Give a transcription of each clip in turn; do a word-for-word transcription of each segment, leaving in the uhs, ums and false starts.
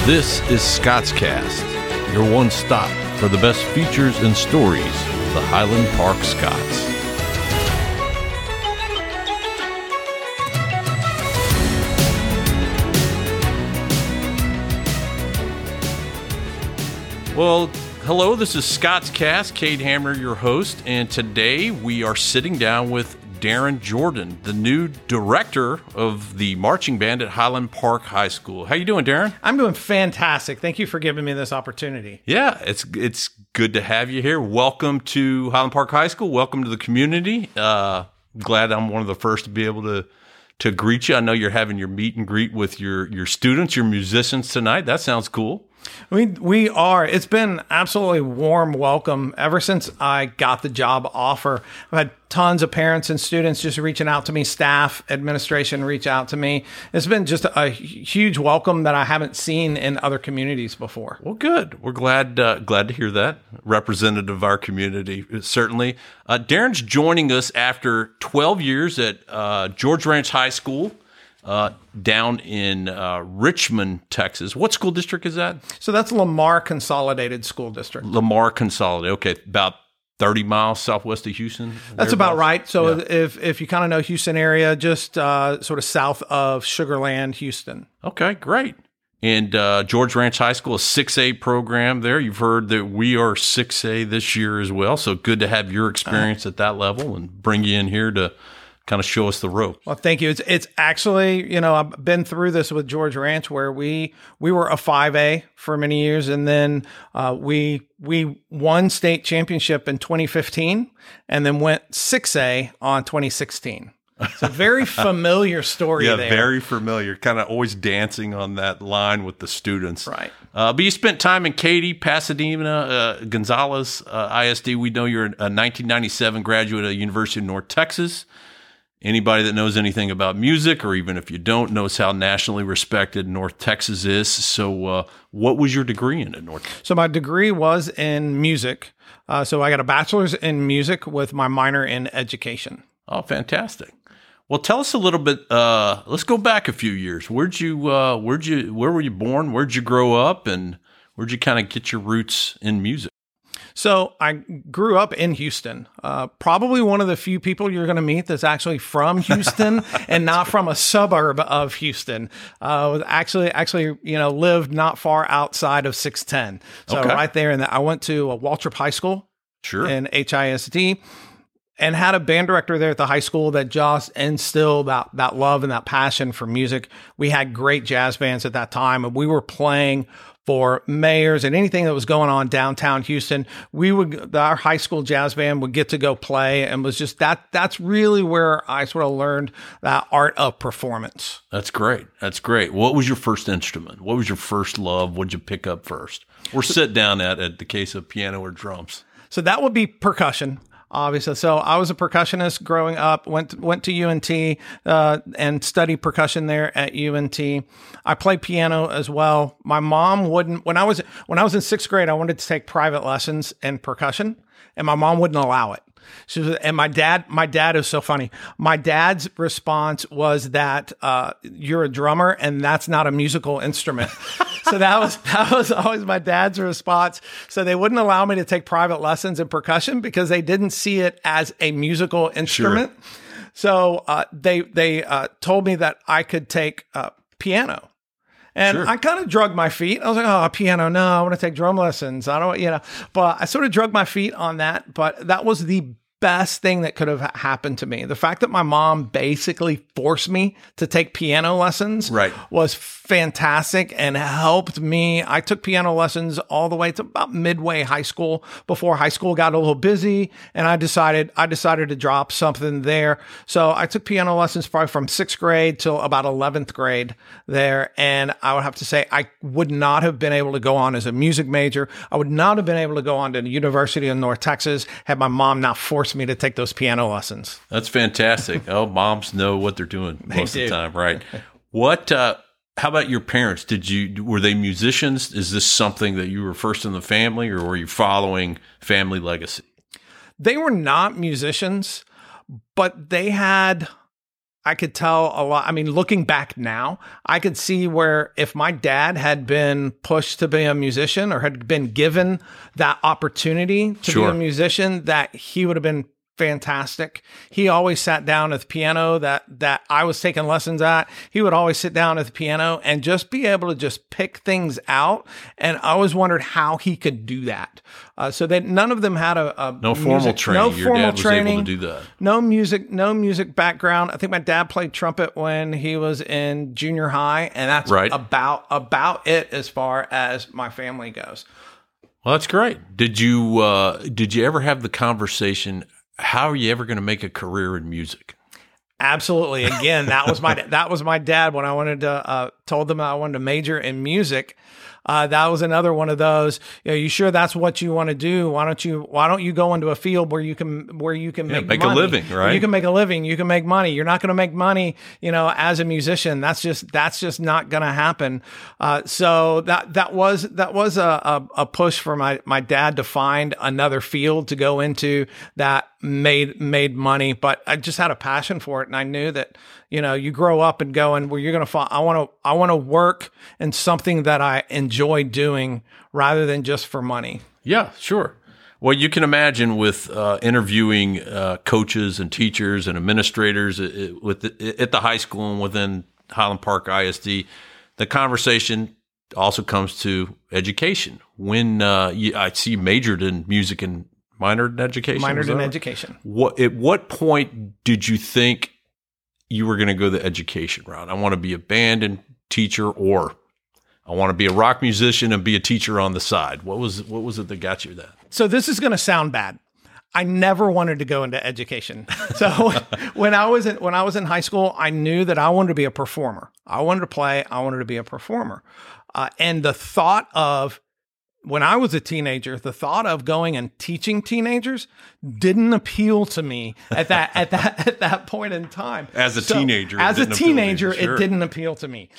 This is Scott's Cast, your one stop for the best features and stories of the Highland Park Scots. Well, hello, this is Scott's Cast, Cade Hamner, your host, and today we are sitting down with Darren Jordan, the new director of the marching band at Highland Park High School. How you doing, Darren? I'm doing fantastic. Thank you for giving me this opportunity. Yeah, it's it's good to have you here. Welcome to Highland Park High School. Welcome to the community. Uh, glad I'm one of the first to be able to to greet you. I know you're having your meet and greet with your your students, your musicians tonight. That sounds cool. We we are. It's been absolutely warm welcome ever since I got the job offer. I've had tons of parents and students just reaching out to me, staff, administration reach out to me. It's been just a huge welcome that I haven't seen in other communities before. Well, good. We're glad uh, glad to hear that. Representative of our community, certainly. Uh, Darren's joining us after twelve years at uh, George Ranch High School. Uh, down in uh, Richmond, Texas. What school district is that? So that's Lamar Consolidated School District. Lamar Consolidated. Okay, about thirty miles southwest of Houston. That's about right. So yeah. if if you kind of know Houston area, just uh, sort of south of Sugar Land, Houston. Okay, great. And uh, George Ranch High School, a six A program there. You've heard that we are six A this year as well. So good to have your experience uh, at that level and bring you in here to kind of show us the rope. Well, thank you. It's it's actually, you know, I've been through this with George Ranch where we we were a five A for many years, and then uh, we we won state championship in twenty fifteen, and then went six A on twenty sixteen. It's a very familiar story. Yeah, there. very familiar. Kind of always dancing on that line with the students. Right. Uh, but you spent time in Katy, Pasadena, uh, Gonzales, uh, I S D. We know you're a nineteen ninety-seven graduate of the University of North Texas. Anybody that knows anything about music, or even if you don't, knows how nationally respected North Texas is. So uh, what was your degree in at North Texas? So my degree was in music. Uh, so I got a bachelor's in music with my minor in education. Oh, fantastic. Well, tell us a little bit. Uh, let's go back a few years. Where'd you, uh, where'd you, where were you born? Where'd you grow up? And where'd you kind of get your roots in music? So I grew up in Houston, uh, probably one of the few people you're going to meet that's actually from Houston and not from a suburb of Houston. Uh, actually, actually, you know, lived not far outside of six ten. So okay. right there in that, I went to a Waltrip High School sure. in H I S D and had a band director there at the high school that just instilled that, that love and that passion for music. We had great jazz bands at that time, and we were playing for mayors and anything that was going on downtown Houston. We would, our high school jazz band would get to go play, and was just that, that's really where I sort of learned that art of performance. That's great. That's great. What was your first instrument? What was your first love? What'd you pick up first? Or sit down at, at the case of piano or drums? So that would be percussion. Obviously. So I was a percussionist growing up, went to, went to U N T uh, and studied percussion there at U N T. I played piano as well. My mom wouldn't, when I was, when I was in sixth grade, I wanted to take private lessons in percussion, and my mom wouldn't allow it. She was, and my dad, my dad is so funny. My dad's response was that uh, you're a drummer and that's not a musical instrument. So that was that was always my dad's response. So they wouldn't allow me to take private lessons in percussion because they didn't see it as a musical instrument. Sure. So uh, they they uh, told me that I could take uh, piano. And sure. I kind of drug my feet. I was like, oh, piano, no, I want to take drum lessons. I don't, you know, but I sort of drug my feet on that. But that was the best thing that could have happened to me. The fact that my mom basically forced me to take piano lessons right. was fantastic and helped me. I took piano lessons all the way to about midway high school before high school got a little busy, and I decided I decided to drop something there. So I took piano lessons probably from sixth grade till about eleventh grade there, and I would have to say I would not have been able to go on as a music major. I would not have been able to go on to the University of North Texas had my mom not forced me to take those piano lessons. That's fantastic. Oh, moms know what they're doing most they of do. the time, right? What? Uh, how about your parents? Did you were they musicians? Is this something that you were first in the family, or were you following family legacy? They were not musicians, but they had I could tell a lot. I mean, looking back now, I could see where if my dad had been pushed to be a musician or had been given that opportunity to Sure. be a musician, that he would have been fantastic. He always sat down at the piano that that I was taking lessons at. He would always sit down at the piano and just be able to just pick things out. And I always wondered how he could do that. Uh, so that none of them had a, a No formal music, training. No Your formal dad was training. able to do that. No music, no music background. I think my dad played trumpet when he was in junior high, and that's Right. about about it as far as my family goes. Well, that's great. Did you uh, did you ever have the conversation? How are you ever going to make a career in music? Absolutely. Again, that was my that was my dad when I wanted to uh, told them I wanted to major in music. Uh, that was another one of those. You know, you sure that's what you want to do? Why don't you Why don't you go into a field where you can where you can Yeah, make make a money? living, right? You can make a living. You can make money. You're not going to make money, you know, as a musician. That's just that's just not going to happen. Uh, so that that was that was a, a a push for my my dad to find another field to go into that made made money. But I just had a passion for it, and I knew that, you know, you grow up and going where you're going to find. I want to I want to work in something that I enjoy doing rather than just for money. Yeah, sure. Well, you can imagine with uh, interviewing uh, coaches and teachers and administrators at, at- with the, at the high school and within Highland Park I S D, the conversation also comes to education. When uh, you, I see you majored in music and minored in education. was Minored that in right? education. What at what point did you think you were going to go the education route? I want to be a band and teacher, or I want to be a rock musician and be a teacher on the side. What was what was it that got you that? So this is going to sound bad. I never wanted to go into education. So when I was in, when I was in high school, I knew that I wanted to be a performer. I wanted to play. I wanted to be a performer. Uh, and the thought of when I was a teenager, the thought of going and teaching teenagers didn't appeal to me at that at that at that point in time. As a So, teenager, it as a didn't appeal to you, teenager, sure. it didn't appeal to me.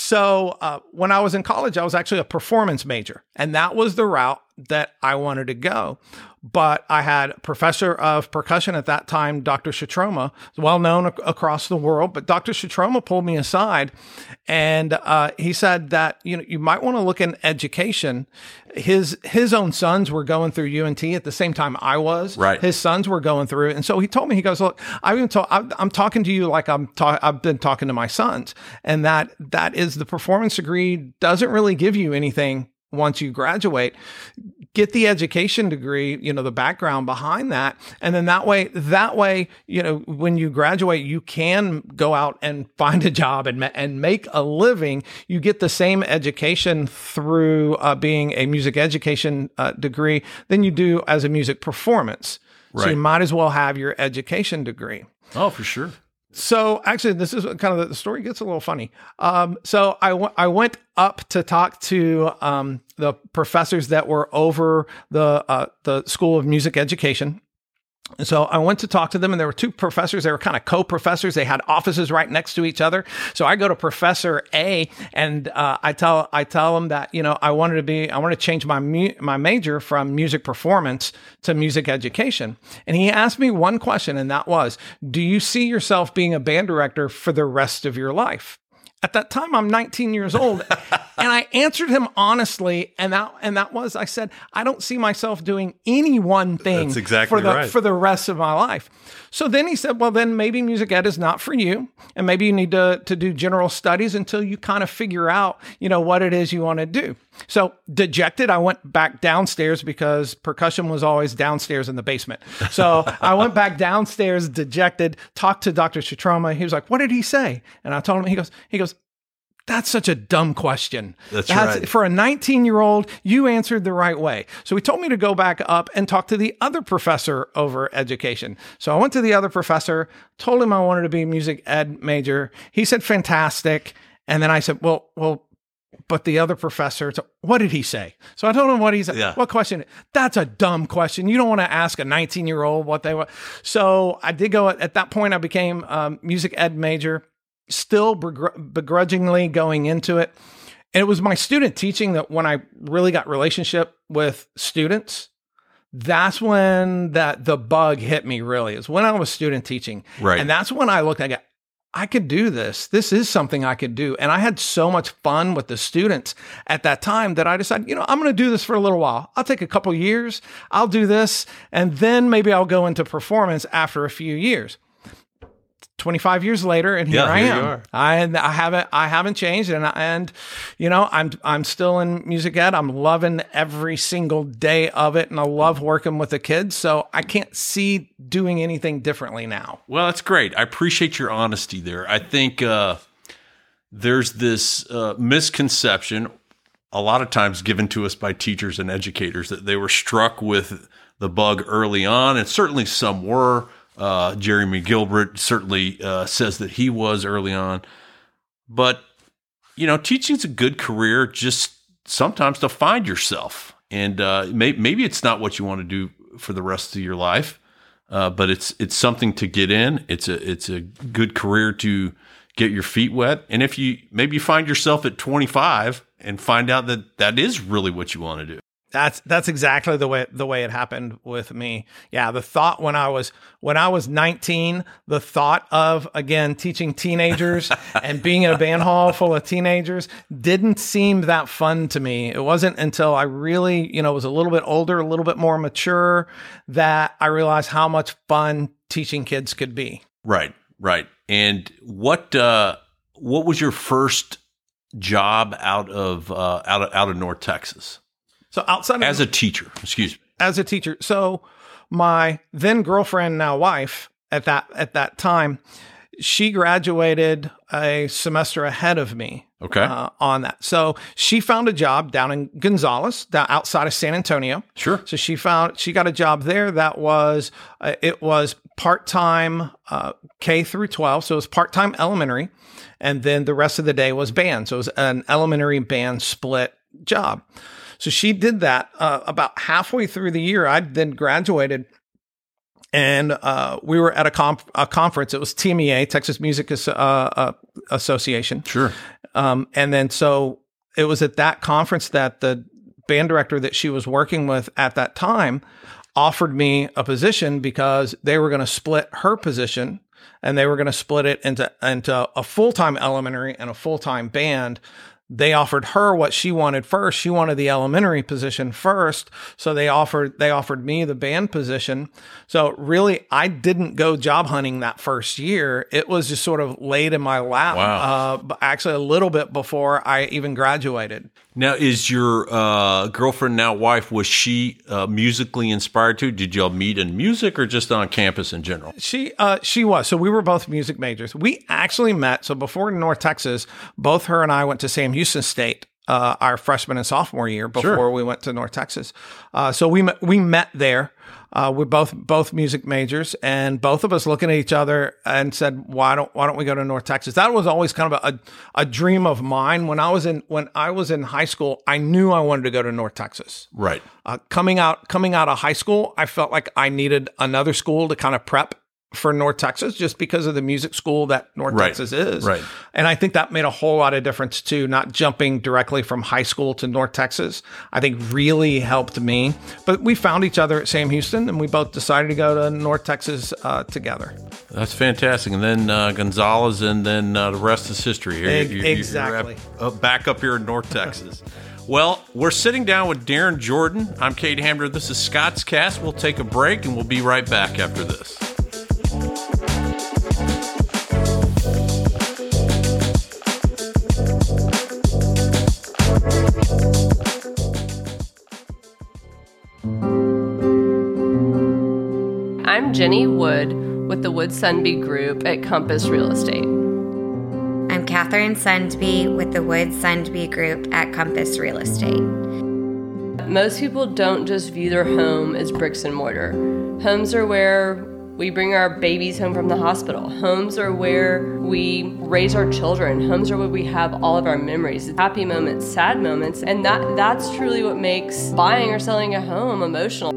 So uh, when I was in college, I was actually a performance major, and that was the route that I wanted to go. But I had a professor of percussion at that time, Doctor Shatroma, well known ac- across the world. But Doctor Shatroma pulled me aside, and uh, he said that, you know, you might want to look in education. His his own sons were going through U N T at the same time I was. Right. His sons were going through it, and so he told me, he goes, "Look, I've been ta- I'm, I'm talking to you like I'm ta- I've been talking to my sons, and that that is the performance degree doesn't really give you anything." Once you graduate, get the education degree, you know, the background behind that. And then that way, that way, you know, when you graduate, you can go out and find a job and, ma- and make a living. You get the same education through uh, being a music education uh, degree than you do as a music performance. So Right. you might as well have your education degree. Oh, for sure. So actually, this is kind of the story gets a little funny. Um, so I, w- I went up to talk to um, the professors that were over the uh, the School of Music Education. And so I went to talk to them, and there were two professors. They were kind of co-professors. They had offices right next to each other. So I go to Professor A, and uh, I tell I tell him that, you know, I wanted to be I want to change my mu- my major from music performance to music education. And he asked me one question, and that was, "Do you see yourself being a band director for the rest of your life?" At that time, I'm nineteen years old, and I answered him honestly, and that and that was, I said, I don't see myself doing any one thing That's exactly for the right. for the rest of my life. So then he said, well, then maybe music ed is not for you, and maybe you need to to do general studies until you kind of figure out, you know, what it is you want to do. So dejected, I went back downstairs because percussion was always downstairs in the basement. So I went back downstairs, dejected, talked to Doctor Shatroma. He was like, what did he say? And I told him, he goes, he goes, that's such a dumb question. That's right. For a nineteen-year-old, you answered the right way. So he told me to go back up and talk to the other professor over education. So I went to the other professor, told him I wanted to be a music ed major. He said, fantastic. And then I said, well, well, but the other professor, so what did he say? So I told him what he said. Yeah. What question? That's a dumb question. You don't want to ask a nineteen-year-old what they want. So I did go, at that point, I became a music ed major, still begr- begrudgingly going into it. And it was my student teaching that when I really got relationship with students, that's when that the bug hit me really, is when I was student teaching. Right. And that's when I looked, I go, I could do this. This is something I could do. And I had so much fun with the students at that time that I decided, you know, I'm going to do this for a little while. I'll take a couple years. I'll do this. And then maybe I'll go into performance after a few years. twenty-five years later, and here yeah, I here am. You are. I, I haven't, I haven't changed, and and you know, I'm I'm still in music ed. I'm loving every single day of it, and I love working with the kids. So I can't see doing anything differently now. Well, that's great. I appreciate your honesty there. I think uh, there's this uh, misconception, a lot of times given to us by teachers and educators, that they were struck with the bug early on, and certainly some were. Uh, Jeremy Gilbert certainly uh, says that he was early on. But, you know, teaching's a good career just sometimes to find yourself. And uh, may, maybe it's not what you want to do for the rest of your life, uh, but it's it's something to get in. It's a it's a good career to get your feet wet. And if you maybe you find yourself at twenty-five and find out that that is really what you want to do. That's that's exactly the way the way it happened with me. Yeah, the thought when I was when I was nineteen, the thought of again teaching teenagers and being in a band hall full of teenagers didn't seem that fun to me. It wasn't until I really, you know, was a little bit older, a little bit more mature, that I realized how much fun teaching kids could be. Right, right. And what uh, what was your first job out of uh, out of out of North Texas? So outside as of, a teacher, excuse me, as a teacher. So my then girlfriend, now wife at that, at that time, she graduated a semester ahead of me. Okay. Uh, on that. So she found a job down in Gonzales, down outside of San Antonio. Sure. So she found, she got a job there that was, uh, it was part-time uh, K through twelve. So it was part-time elementary. And then the rest of the day was band. So it was an elementary band split job. So she did that uh, about halfway through the year. I then graduated, and uh, we were at a, comp- a conference. It was T M E A, Texas Music As- uh, uh, Association. Sure. Um, and then so it was at that conference that the band director that she was working with at that time offered me a position because they were going to split her position, and they were going to split it into into a full-time elementary and a full-time band. They offered her what she wanted first. She wanted the elementary position first. So they offered, they offered me the band position. So really, I didn't go job hunting that first year. It was just sort of laid in my lap. Wow. Uh, but actually a little bit before I even graduated. Now, is your uh, girlfriend, now wife, was she uh, musically inspired too? Did y'all meet in music or just on campus in general? She uh, she was. So we were both music majors. We actually met. So before North Texas, both her and I went to Sam Houston State uh, our freshman and sophomore year before Sure. we went to North Texas. Uh, so we met, we met there. Uh, we're both both music majors, and both of us looking at each other and said, "Why don't Why don't we go to North Texas?" That was always kind of a a dream of mine. When I was in when I was in high school, I knew I wanted to go to North Texas. Right. Uh, coming out coming out of high school, I felt like I needed another school to kind of prep for North Texas, just because of the music school that North Right. Texas is. Right. And I think that made a whole lot of difference too, not jumping directly from high school to North Texas. I think really helped me. But we found each other at Sam Houston, and we both decided to go to North Texas uh, together. That's fantastic. And then uh, Gonzales, and then uh, the rest is history. Here, Eg- You're- you're exactly. at- uh, back up here in North Texas. Well, we're sitting down with Darren Jordan. I'm Cade Hamner. This is Scott's Cast. We'll take a break, and we'll be right back after this. I'm Jenny Wood with the Wood Sundby Group at Compass Real Estate. I'm Catherine Sundby with the Wood Sundby Group at Compass Real Estate. Most people don't just view their home as bricks and mortar. Homes are where we bring our babies home from the hospital. Homes are where we raise our children. Homes are where we have all of our memories, happy moments, sad moments, and that that's truly what makes buying or selling a home emotional.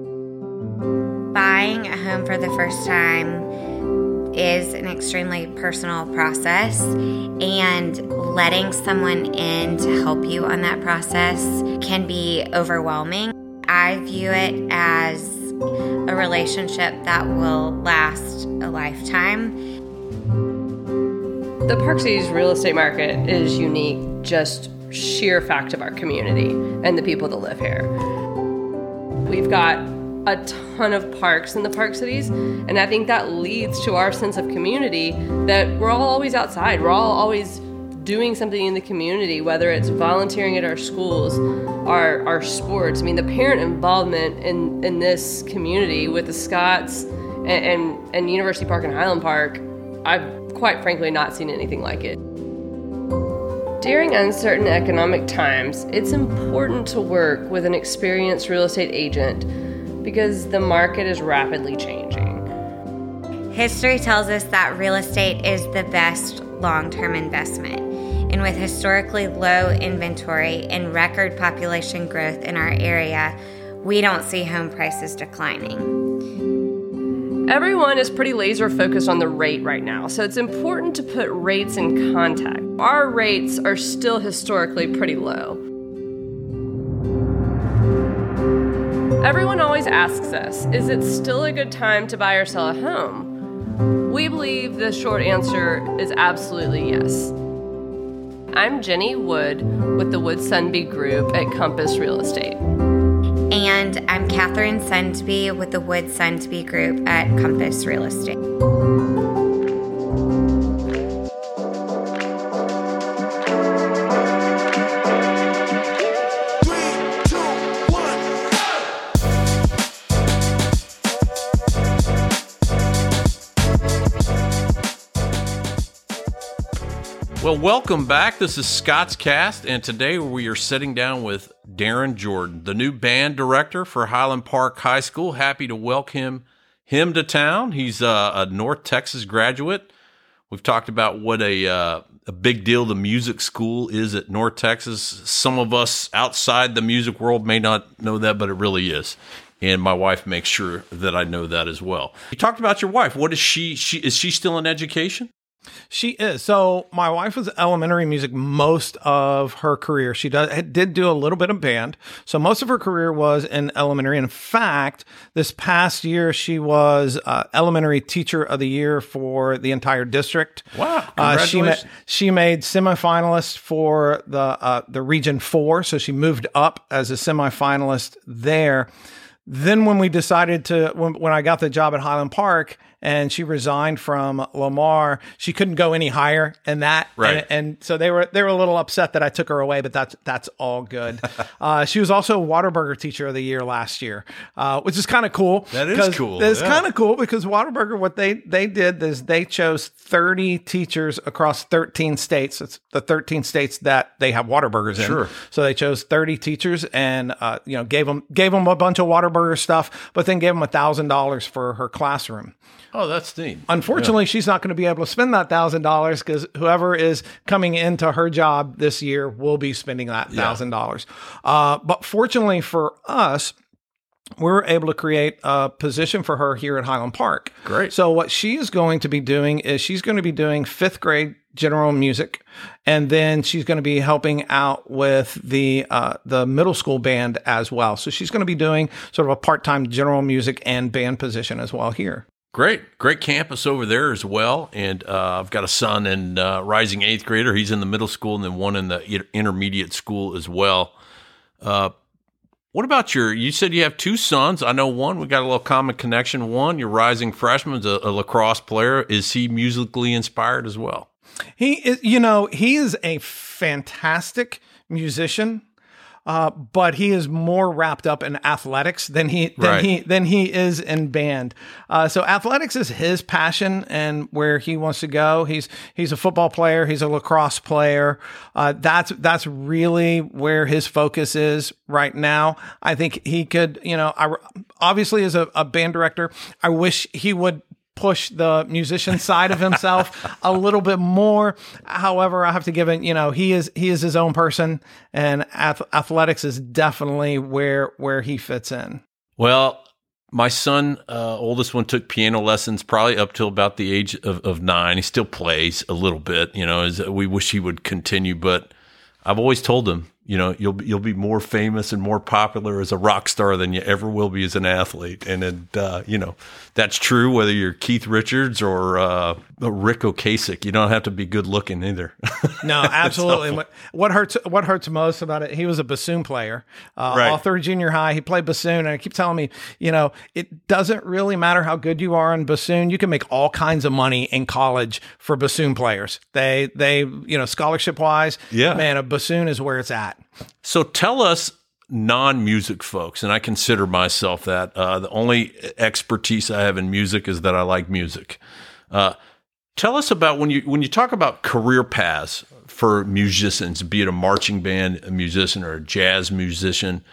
Buying a home for the first time is an extremely personal process, and letting someone in to help you on that process can be overwhelming. I view it as a relationship that will last a lifetime. The Park Cities real estate market is unique, just sheer fact of our community and the people that live here. We've got a ton of parks in the Park Cities, and I think that leads to our sense of community, that we're all always outside. We're all always doing something in the community, whether it's volunteering at our schools, our our sports. I mean, the parent involvement in, in this community with the Scotts and, and, and University Park and Highland Park, I've quite frankly not seen anything like it. During uncertain economic times, it's important to work with an experienced real estate agent because the market is rapidly changing. History tells us that real estate is the best long-term investment. And with historically low inventory and record population growth in our area, we don't see home prices declining. Everyone is pretty laser focused on the rate right now, so it's important to put rates in context. Our rates are still historically pretty low. Everyone always asks us, is it still a good time to buy or sell a home? We believe the short answer is absolutely yes. I'm Jenny Wood with the Wood Sunby Group at Compass Real Estate. And I'm Catherine Sundby with the Wood Sundby Group at Compass Real Estate. Well, welcome back. This is Scott's Cast, and today we are sitting down with Darren Jordan, the new band director for Highland Park High School. Happy to welcome him, him to town. He's a, a North Texas graduate. We've talked about what a uh, a big deal the music school is at North Texas. Some of us outside the music world may not know that, but it really is. And my wife makes sure that I know that as well. You talked about your wife. What is she? She is she still in education? She is. So my wife was elementary music most of her career. She does, did do a little bit of band. So most of her career was in elementary. In fact, this past year, she was uh, elementary teacher of the year for the entire district. Wow. Uh, she, ma- Congratulations. she made semifinalist for the, uh, the Region four. So she moved up as a semifinalist there. Then when we decided to, when, when I got the job at Highland Park and she resigned from Lamar, she couldn't go any higher in that. Right. And, and so they were, they were a little upset that I took her away, but that's, that's all good. uh, she was also Whataburger Teacher of the Year last year, uh, which is kind of cool. That is cool. It's yeah. kind of cool because Whataburger, what they, they did is they chose thirty teachers across thirteen states. It's the thirteen states that they have Whataburgers in. Sure. So they chose thirty teachers and, uh, you know, gave them, gave them a bunch of Whataburger stuff, but then gave them a thousand dollars for her classroom. Oh, that's neat. Unfortunately, yeah. she's not going to be able to spend that thousand dollars because whoever is coming into her job this year will be spending that thousand yeah. dollars. Uh, but fortunately for us, we were able to create a position for her here at Highland Park. Great. So what she is going to be doing is she's going to be doing fifth grade general music, and then she's going to be helping out with the uh, the middle school band as well. So she's going to be doing sort of a part-time general music and band position as well here. Great. Great campus over there as well. And uh, I've got a son in uh, rising eighth grader. He's in the middle school and then one in the inter- intermediate school as well. Uh, what about your, you said you have two sons. I know one, we got a little common connection. One, your rising freshman is a, a lacrosse player. Is he musically inspired as well? He is, you know, he is a fantastic musician. Uh, but he is more wrapped up in athletics than he than right. he than he is in band. Uh, so athletics is his passion and where he wants to go. He's he's a football player. He's a lacrosse player. Uh, that's that's really where his focus is right now. I think he could, you know, I, obviously as a, a band director, I wish he would push the musician side of himself a little bit more. However, I have to give it, you know, he is, he is his own person, and ath- athletics is definitely where, where he fits in. Well, my son, uh, oldest one, took piano lessons probably up till about the age of, of nine. He still plays a little bit, you know, as we wish he would continue, but I've always told him, you know, you'll be, you'll be more famous and more popular as a rock star than you ever will be as an athlete. And, it, uh, you know, that's true whether you're Keith Richards or uh, Rick Ocasek. You don't have to be good looking either. No, absolutely. what, what hurts what hurts most about it, he was a bassoon player. Uh, Right. All through junior high, he played bassoon. And I keep telling me, you know, it doesn't really matter how good you are in bassoon. You can make all kinds of money in college for bassoon players. They, they you know, scholarship-wise, Yeah. man, a bassoon is where it's at. So tell us, non-music folks, and I consider myself that. Uh, the only expertise I have in music is that I like music. Uh, tell us about when you when you talk about career paths for musicians, be it a marching band, a musician, or a jazz musician.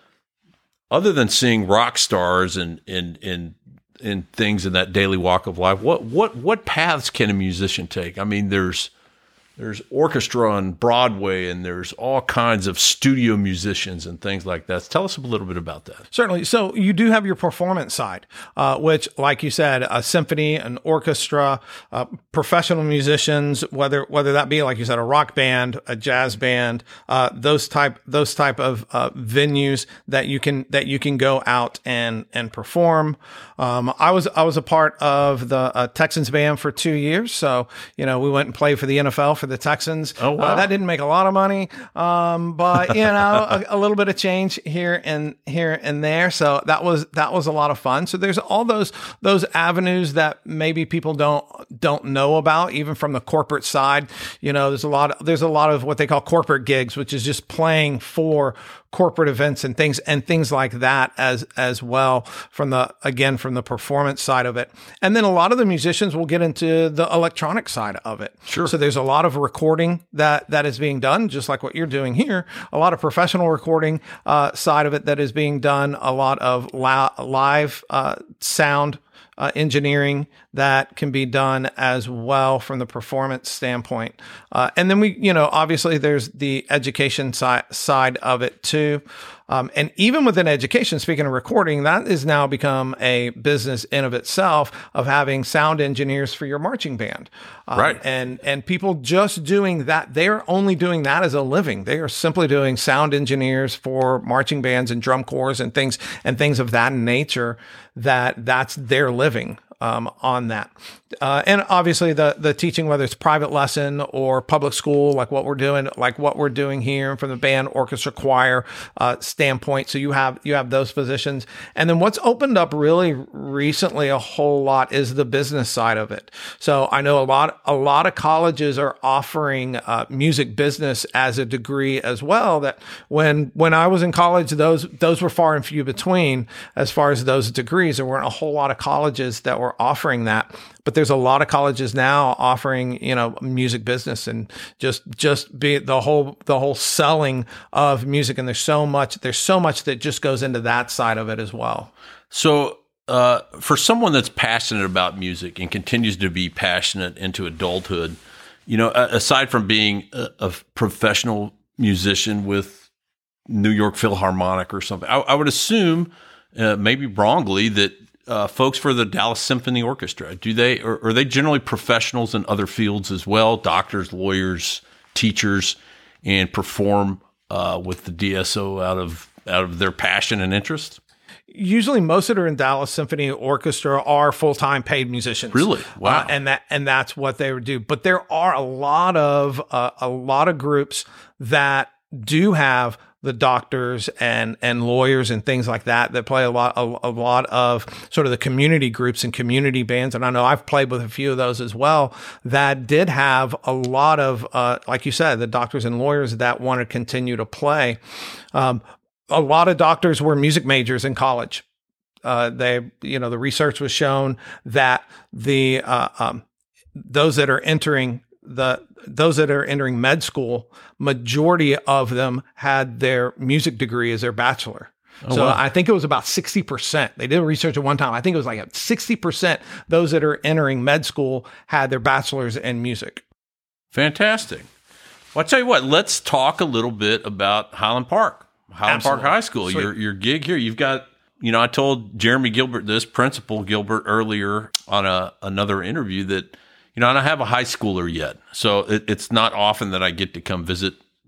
Other than seeing rock stars and and and and things in that daily walk of life, what what what paths can a musician take? I mean, there's There's orchestra on Broadway, and there's all kinds of studio musicians and things like that. Tell us a little bit about that. Certainly. So you do have your performance side, uh, which, like you said, a symphony, an orchestra, uh, professional musicians, whether whether that be, like you said, a rock band, a jazz band, uh, those type those type of uh, venues that you can that you can go out and and perform. Um, I was I was a part of the uh, Texans band for two years, so you know we went and played for the N F L for the Texans. Oh, wow. Uh, that didn't make a lot of money, um, but you know, a, a little bit of change here and here and there. So that was that was a lot of fun. So there's all those those avenues that maybe people don't don't know about, even from the corporate side. You know, there's a lot of, there's a lot of what they call corporate gigs, which is just playing for corporate events and things and things like that as as well, from the again from the performance side of it. And then a lot of the musicians will get into the electronic side of it. Sure. So there's a lot of recording that that is being done, just like what you're doing here. A lot of professional recording uh, side of it that is being done. A lot of la- live uh, sound Uh, engineering that can be done as well from the performance standpoint. Uh, and then we, you know, obviously there's the education si- side of it too. Um, and even within education, speaking of recording, that has now become a business in of itself of having sound engineers for your marching band. Um, Right. And, and people just doing that, they're only doing that as a living. They are simply doing sound engineers for marching bands and drum corps and things, and things of that nature, that that's their living. Um, on that. Uh, and obviously the, the teaching, whether it's private lesson or public school, like what we're doing, like what we're doing here from the band, orchestra, choir, uh, standpoint. So you have, you have those positions. And then what's opened up really recently a whole lot is the business side of it. So I know a lot, a lot of colleges are offering, uh, music business as a degree as well, that when, when I was in college, those, those were far and few between as far as those degrees. There weren't a whole lot of colleges that were offering that, but there's a lot of colleges now offering, you know, music business and just, just be the whole, the whole selling of music. And there's so much, there's so much that just goes into that side of it as well. So, uh, for someone that's passionate about music and continues to be passionate into adulthood, you know, aside from being a, a professional musician with New York Philharmonic or something, I, I would assume, uh, maybe wrongly, that Uh, folks for the Dallas Symphony Orchestra, do they, or are they generally professionals in other fields as well, doctors, lawyers, teachers, and perform uh, with the D S O out of out of their passion and interest? Usually most that are in Dallas Symphony Orchestra are full-time paid musicians. Really? Wow. Uh, and that, and that's what they would do. But there are a lot of, uh, a lot of groups that do have the doctors and, and lawyers and things like that, that play a lot, a, a lot of sort of the community groups and community bands. And I know I've played with a few of those as well, that did have a lot of, uh, like you said, the doctors and lawyers that want to continue to play. Um, a lot of doctors were music majors in college. Uh, they, you know, the research was shown that the, uh, um, those that are entering the, those that are entering med school, majority of them had their music degree as their bachelor. Oh, so wow. I think it was about sixty percent. They did research at one time. I think it was like sixty percent those that are entering med school had their bachelor's in music. Fantastic. Well, I'll tell you what, let's talk a little bit about Highland Park, Highland Absolutely. Park High School, Sweet. your your gig here. You've got, you know, I told Jeremy Gilbert this, Principal Gilbert, earlier on a another interview that, you know, I don't have a high schooler yet. So it, it's not often that I get to come visit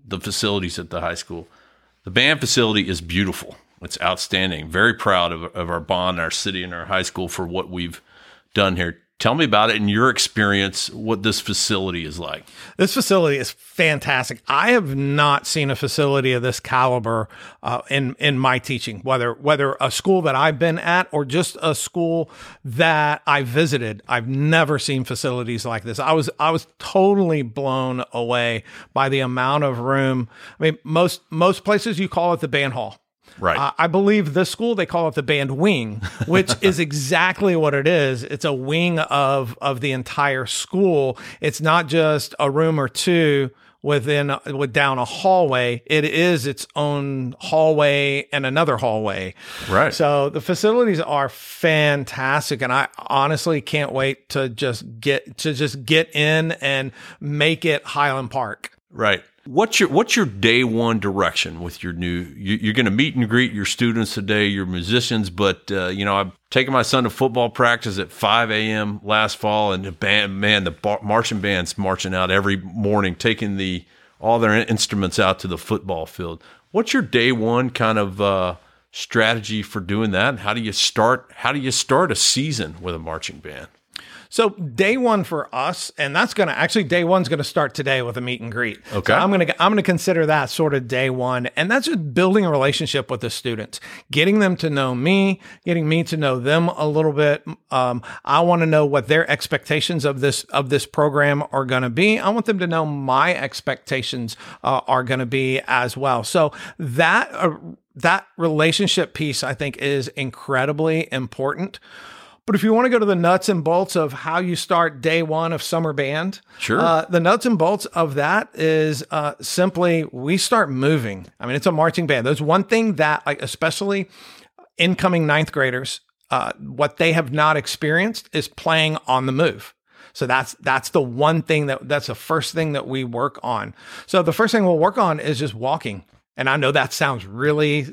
the facilities at the high school. The band facility is beautiful. It's outstanding. Very proud of, of our bond, our city, and our high school for what we've done here. Tell me about it in your experience, what this facility is like. This facility is fantastic. I have not seen a facility of this caliber uh, in in my teaching, whether whether a school that I've been at or just a school that I visited. I've never seen facilities like this. I was I was totally blown away by the amount of room. I mean, most most places you call it the band hall. Right. Uh, I believe this school, they call it the band wing, which is exactly what it is. It's a wing of, of the entire school. It's not just a room or two within, with down a hallway. It is its own hallway and another hallway. Right. So the facilities are fantastic. And I honestly can't wait to just get, to just get in and make it Highland Park. Right. What's your what's your day one direction with your new? You, you're going to meet and greet your students today, your musicians. But uh, you know, I've taken my son to football practice at five a.m. last fall, and the band, man, the bar, marching band's marching out every morning, taking the all their instruments out to the football field. What's your day one kind of uh, strategy for doing that? And how do you start? How do you start a season with a marching band? So day one for us, and that's going to actually day one's going to start today with a meet and greet. Okay. So I'm going to I'm going to consider that sort of day one, and that's just building a relationship with the students, getting them to know me, getting me to know them a little bit. Um, I want to know what their expectations of this of this program are going to be. I want them to know my expectations uh, are going to be as well. So that uh, that relationship piece, I think, is incredibly important. But if you want to go to the nuts and bolts of how you start day one of summer band, sure. Uh, the nuts and bolts of that is uh, simply we start moving. I mean, it's a marching band. There's one thing that, like, especially incoming ninth graders, uh, what they have not experienced is playing on the move. So that's that's the one thing that that's the first thing that we work on. So the first thing we'll work on is just walking. And I know that sounds really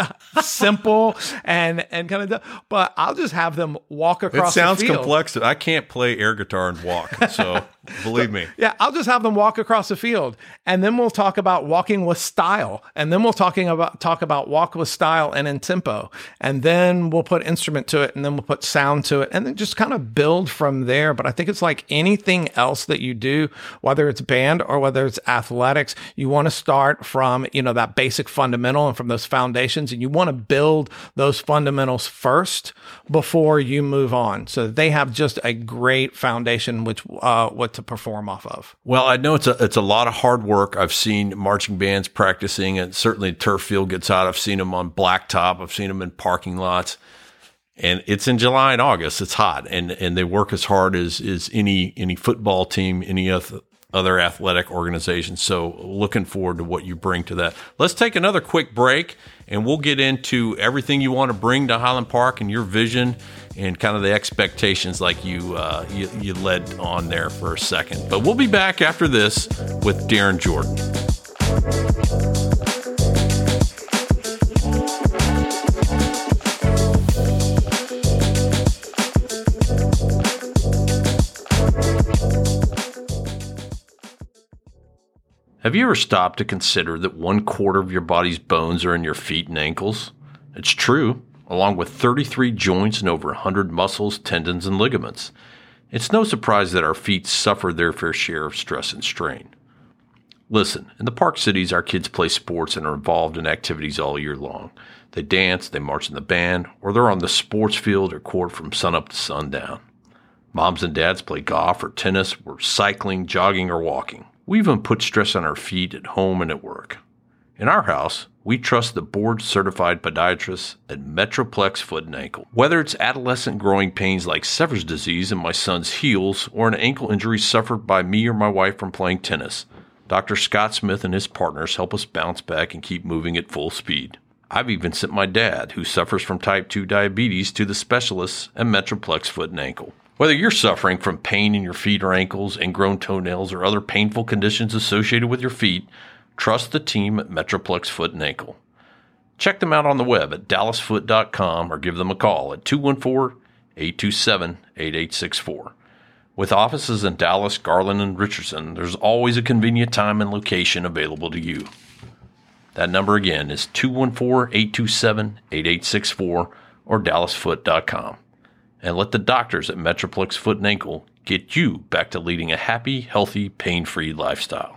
simple and, and kind of, but I'll just have them walk across the field. It sounds complex. I can't play air guitar and walk, so believe me. Yeah, I'll just have them walk across the field, and then we'll talk about walking with style, and then we'll talking about talk about walk with style and in tempo, and then we'll put instrument to it, and then we'll put sound to it, and then just kind of build from there. But I think it's like anything else that you do, whether it's band or whether it's athletics, you want to start from, you know, that basic fundamental and from those foundations, and you want to build those fundamentals first before you move on, so that they have just a great foundation which uh, what to perform off of. Well, I know it's a it's a lot of hard work. I've seen marching bands practicing, and certainly turf field gets out. I've seen them on blacktop. I've seen them in parking lots, and it's in July and August. It's hot, and and they work as hard as is any any football team, any other. other athletic organizations. So looking forward to what you bring to that. Let's take another quick break, and we'll get into everything you want to bring to Highland Park and your vision and kind of the expectations like you, uh, you, you led on there for a second. But we'll be back after this with Darren Jordan. Have you ever stopped to consider that one quarter of your body's bones are in your feet and ankles? It's true, along with thirty-three joints and over one hundred muscles, tendons, and ligaments. It's no surprise that our feet suffer their fair share of stress and strain. Listen, in the Park Cities, our kids play sports and are involved in activities all year long. They dance, they march in the band, or they're on the sports field or court from sunup to sundown. Moms and dads play golf or tennis, or cycling, jogging, or walking. We even put stress on our feet at home and at work. In our house, we trust the board-certified podiatrists at Metroplex Foot and Ankle. Whether it's adolescent growing pains like Sever's disease in my son's heels or an ankle injury suffered by me or my wife from playing tennis, Doctor Scott Smith and his partners help us bounce back and keep moving at full speed. I've even sent my dad, who suffers from type two diabetes, to the specialists at Metroplex Foot and Ankle. Whether you're suffering from pain in your feet or ankles, ingrown toenails, or other painful conditions associated with your feet, trust the team at Metroplex Foot and Ankle. Check them out on the web at dallas foot dot com or give them a call at two one four, eight two seven, eight eight six four. With offices in Dallas, Garland, and Richardson, there's always a convenient time and location available to you. That number again is two one four, eight two seven, eight eight six four or dallas foot dot com. And let the doctors at Metroplex Foot and Ankle get you back to leading a happy, healthy, pain-free lifestyle.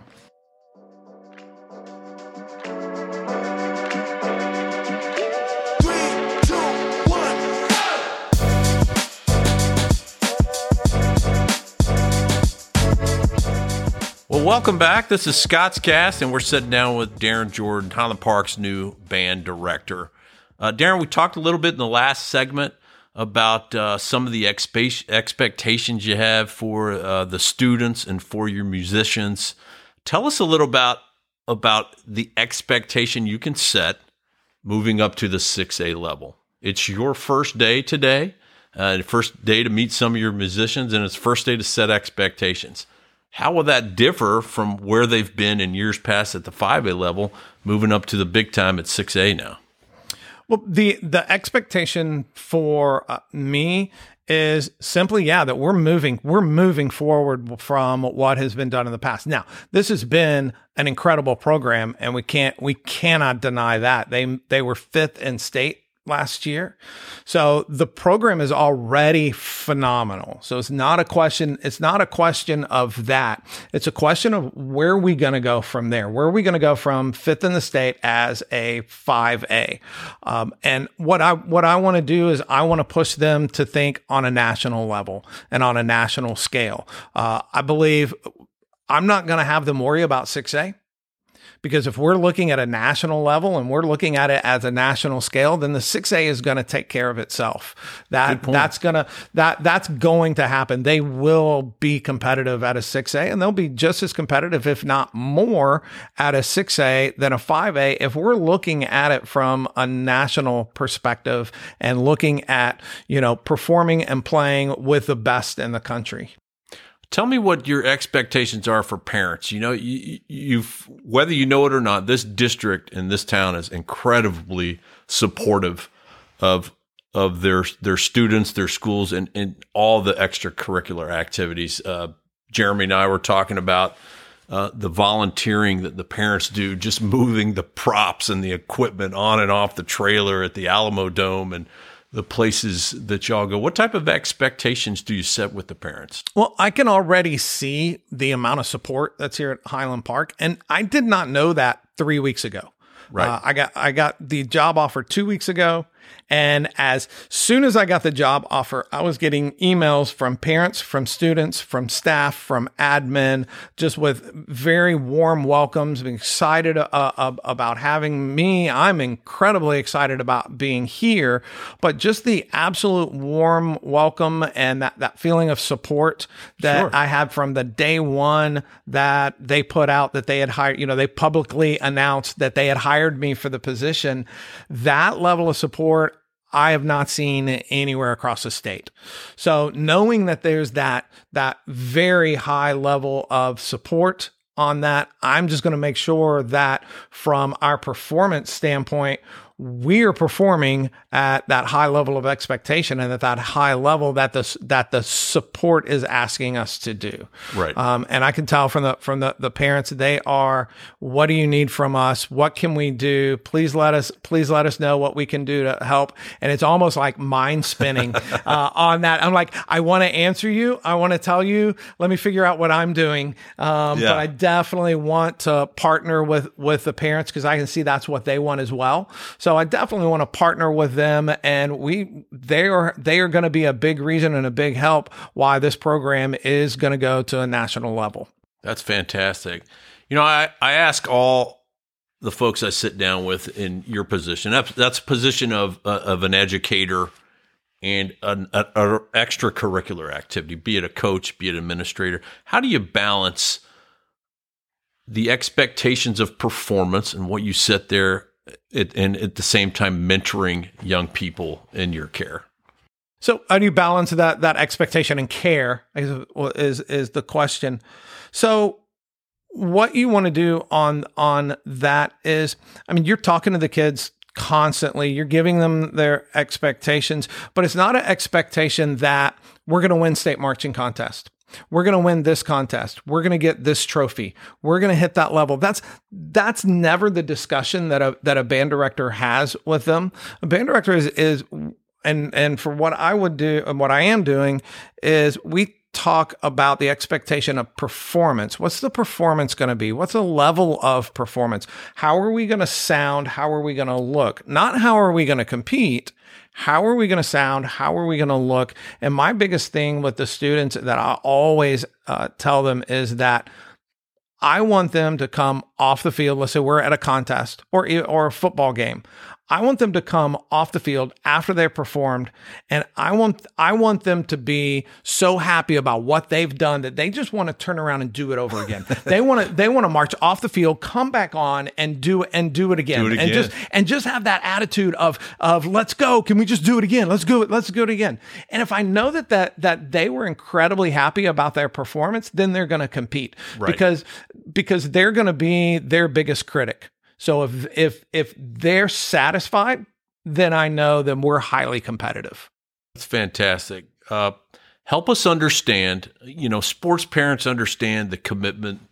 Well, welcome back. This is Scott's Cast, and we're sitting down with Darren Jordan, Highland Park's new band director. Uh, Darren, we talked a little bit in the last segment about uh, some of the expe- expectations you have for uh, the students and for your musicians. Tell us a little about about the expectation you can set moving up to the six A level. It's your first day today, uh, the first day to meet some of your musicians, and it's first day to set expectations. How will that differ from where they've been in years past at the five A level, moving up to the big time at six A now? Well, the the expectation for uh, me is simply, yeah, that we're moving, we're moving forward from what has been done in the past. Now, this has been an incredible program, and we can't, we cannot deny that. They they were fifth in state last year. So the program is already phenomenal. So it's not a question, it's not a question of that. It's a question of where are we going to go from there? Where are we going to go from fifth in the state as a five A? Um, and what I, what I want to do is I want to push them to think on a national level and on a national scale. Uh, I believe I'm not going to have them worry about six A. Because if we're looking at a national level and we're looking at it as a national scale, then the six A is going to take care of itself. That that's going to that that's going to happen. They will be competitive at a six A, and they'll be just as competitive, if not more, at a six A than a five A if we're looking at it from a national perspective and looking at, you know, performing and playing with the best in the country. Tell me what your expectations are for parents. You know, you, you've, whether you know it or not, this district in this town is incredibly supportive of of their their students, their schools, and, and all the extracurricular activities. Uh, Jeremy and I were talking about uh, the volunteering that the parents do, just moving the props and the equipment on and off the trailer at the Alamo Dome and the places that y'all go. What type of expectations do you set with the parents? Well, I can already see the amount of support that's here at Highland Park, and I did not know that three weeks ago. Right. Uh, I got I got the job offer two weeks ago, and as soon as I got the job offer, I was getting emails from parents, from students, from staff, from admin, just with very warm welcomes. I'm excited uh, about having me. I'm incredibly excited about being here, but just the absolute warm welcome and that, that feeling of support that Sure. I had from the day one that they put out that they had hired, you know, they publicly announced that they had hired me for the position. That level of support I have not seen anywhere across the state. So knowing that there's that, that very high level of support on that, I'm just going to make sure that from our performance standpoint, we are performing at that high level of expectation and at that high level that the that the support is asking us to do. Right. Um, and I can tell from the from the, the parents, they are, what do you need from us? What can we do? Please let us please let us know what we can do to help. And it's almost like mind spinning uh, on that. I'm like, I want to answer you. I want to tell you. Let me figure out what I'm doing. Um, Yeah. But I definitely want to partner with with the parents because I can see that's what they want as well. So I definitely want to partner with them, and we they are they are going to be a big reason and a big help why this program is going to go to a national level. That's fantastic. You know, I, I ask all the folks I sit down with in your position. That's that's a position of uh, of an educator and an a, a extracurricular activity, be it a coach, be it an administrator. How do you balance the expectations of performance and what you set there, It, and at the same time mentoring young people in your care? So how do you balance that that expectation and care is is, is the question. So what you want to do on on that is, I mean, you're talking to the kids constantly. You're giving them their expectations, but it's not an expectation that we're going to win state marching contest. We're going to win this contest. We're going to get this trophy. We're going to hit that level. That's that's never the discussion that a that a band director has with them. A band director is is and and for what I would do and what I am doing is we talk about the expectation of performance. What's the performance going to be? What's the level of performance? How are we going to sound? How are we going to look? Not how are we going to compete? How are we going to sound? How are we going to look? And my biggest thing with the students that I always uh, tell them is that I want them to come off the field. Let's say we're at a contest or, or a football game. I want them to come off the field after they've performed, and I want I want them to be so happy about what they've done that they just want to turn around and do it over again. they want to they want to march off the field, come back on, and do and do it again, do it again. and just and just have that attitude of of let's go. Can we just do it again? Let's go. Let's do it again. And if I know that that that they were incredibly happy about their performance, then they're going to compete right. because because they're going to be their biggest critic. So if if if they're satisfied, then I know that we're highly competitive. That's fantastic. Uh, help us understand, you know, sports parents understand the commitment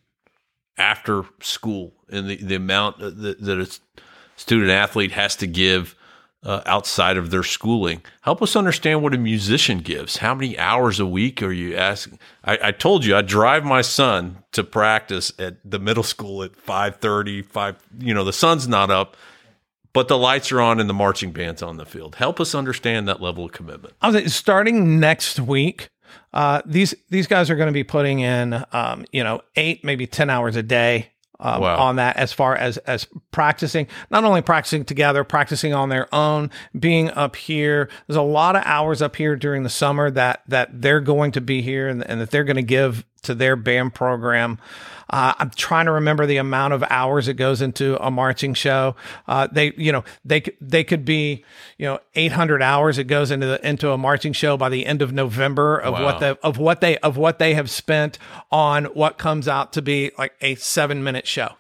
after school and the, the amount that, that a student athlete has to give uh, outside of their schooling. Help us understand what a musician gives. How many hours a week are you asking? I, I told you I drive my son to practice at the middle school at five thirty, five, you know, the sun's not up, but the lights are on and the marching band's on the field. Help us understand that level of commitment. I was like, starting next week, uh, these these guys are going to be putting in, um, you know, eight, maybe ten hours a day. Um, wow. On that, as far as as practicing, not only practicing together, practicing on their own, being up here. There's a lot of hours up here during the summer that that they're going to be here and, and that they're going to give to their band program. Uh, I'm trying to remember the amount of hours that goes into a marching show. Uh, they, you know, they they could be, you know, eight hundred hours that goes into the, into a marching show by the end of November of wow. what the of what they of what they have spent on what comes out to be like a seven minute show.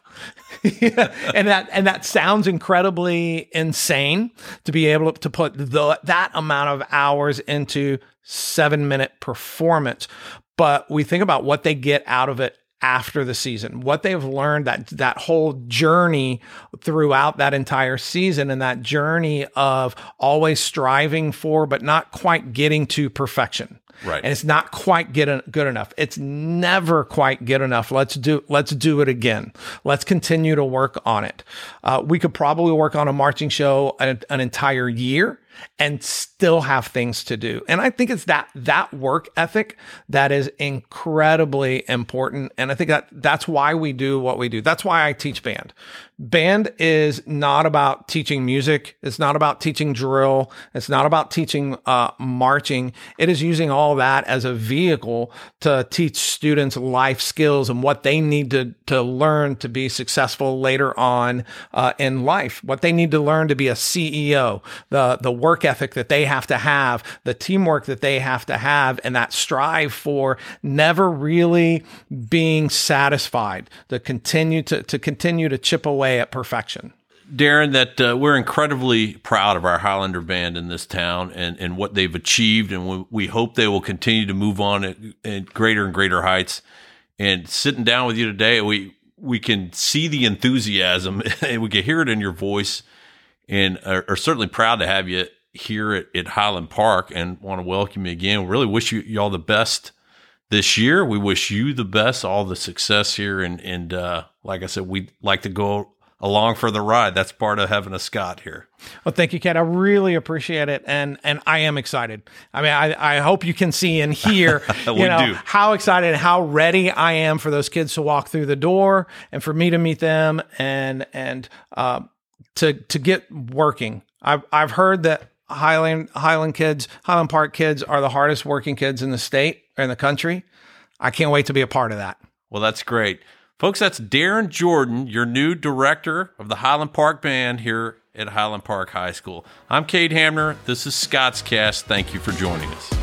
yeah. And that and that sounds incredibly insane to be able to put the, that amount of hours into seven minute performance. But we think about what they get out of it after the season, what they've learned, that that whole journey throughout that entire season, and that journey of always striving for, but not quite getting to perfection. Right. And it's not quite get good enough. It's never quite good enough. Let's do, let's do it again. Let's continue to work on it. Uh, we could probably work on a marching show an, an entire year and still have things to do. And I think it's that, that work ethic that is incredibly important. And I think that that's why we do what we do. That's why I teach band. Band is not about teaching music. It's not about teaching drill. It's not about teaching uh, marching. It is using all that as a vehicle to teach students life skills and what they need to, to learn to be successful later on uh, in life, what they need to learn to be a C E O, the, the work ethic that they have to have, the teamwork that they have to have, and that strive for never really being satisfied, to continue to, to continue to chip away at perfection. Darren, that uh, we're incredibly proud of our Highlander band in this town and, and what they've achieved, and we, we hope they will continue to move on at, at greater and greater heights. And sitting down with you today, we we can see the enthusiasm and we can hear it in your voice, and are, are certainly proud to have you here at, at Highland Park and want to welcome you again. We really wish you, you all the best this year. We wish you the best, all the success here. And, and uh, like I said, we'd like to go along for the ride. That's part of having a Scott here. Well, thank you, Ken. I really appreciate it. And and I am excited. I mean, I, I hope you can see and hear you we know, do. how excited and how ready I am for those kids to walk through the door and for me to meet them and and uh, to to get working. I've I've heard that Highland Highland kids, Highland Park kids are the hardest working kids in the state or in the country. I can't wait to be a part of that. Well, that's great. Folks, that's Darren Jordan, your new director of the Highland Park Band here at Highland Park High School. I'm Cade Hamner. This is Scott's Cast. Thank you for joining us.